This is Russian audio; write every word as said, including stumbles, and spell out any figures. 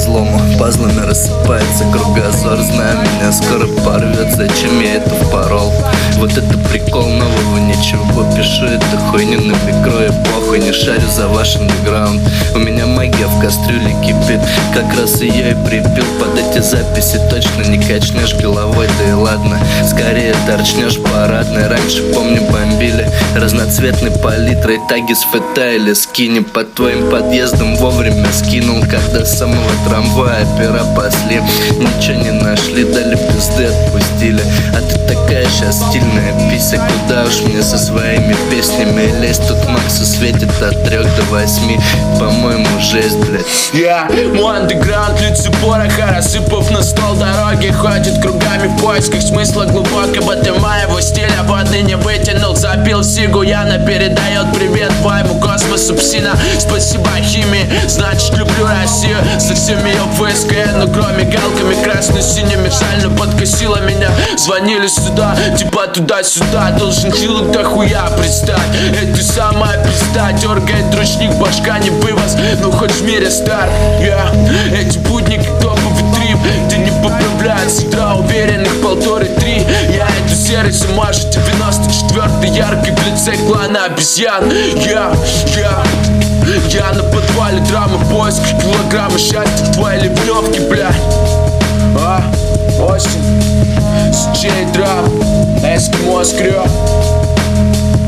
разлому, пазлами рассыпается кругозор. Знаю, меня скоро порвет, зачем я это впорол. Вот это прикол нового, ничего, пишу эту хуйню на микро и похуй. Не шарю за ваш андеграунд, у меня магия в кастрюле кипит. Как раз ее и припил, под эти записи точно не качнешь головой. Да и ладно, скорее торчнешь парадной. Раньше, помню, бомбили разноцветной палитрой таги с фэта или скини. Под твоим подъездом вовремя скинул, когда с самого трамвая пера пасли. Ничего не нашли, дали пизды, отпустили. А ты такая сейчас стильная пися, куда уж мне со своими песнями лезть? Тут Максу светит от трех до восьми, по-моему, жесть, блядь. Я, yeah, мой андеграунд, лица пороха, рассыпав на стол дороги, ходит кругами в поисках смысла глубокого. Ты моего стиля отныне вытянул, запил сигу, Яна передает привет твоему космосу, псина. Спасибо химии, значит люблю Россию. Со всеми ее ФСК, но кроме галками красно-синими жально подкосила меня. Звонили сюда, типа туда-сюда, должен хилок дохуя пристать. Это самая пизда, дергает ручник, башка не вывоз, ну хоть в мире стар. Yeah. Эти будни как топовый трип, где не поправляется утра, уверенных полторы-три. Я эту серость мажу, девяносто четвёртый яркий в лице клана обезьян. Yeah, yeah. Я на подвале драмы, поиск килограмма счастья в твоей ливневке, блядь. А, Остин, С Джей Драм, Эскимо скрёб.